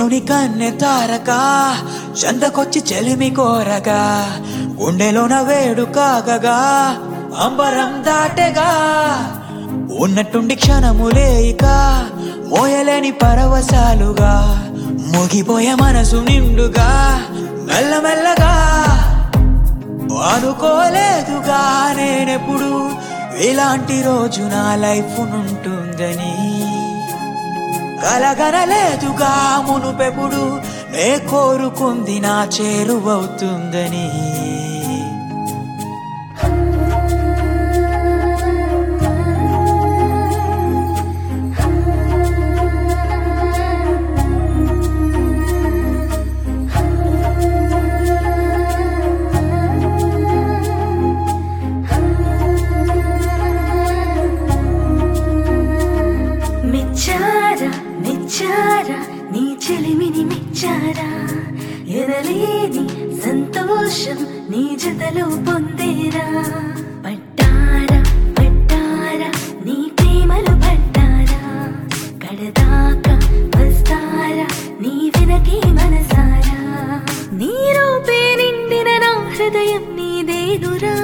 సూర్యుని కన్నె తారక చందకొచ్చి చెలిమి కోరగా గుండెలోన వేడు కాగగా అంబరం దాటెగా ఉన్నట్టుండి క్షణములే ఇక మోయలేని పరవశాలుగా ముగిపోయే మనసు నిండుగా మెల్లమెల్లగా అనుకోలేదుగా నేనెప్పుడు ఇలాంటి రోజు నా లైఫ్ నుంటుందని కలగనలేదుగా మునుపెప్పుడు నే కోరుకుంది నా చేరువవుతుందని మెచ్చారా నీ చెలిమిని మెచ్చారా ఎనలేని సంతోషం నీ జతలో పొందేరా పట్టారా నీ ప్రేమలు పట్టారా కడదాకా వస్తారా నీ వెనకే మనసారా నీ రూపే నిండిన నా హృదయం నీదేనురా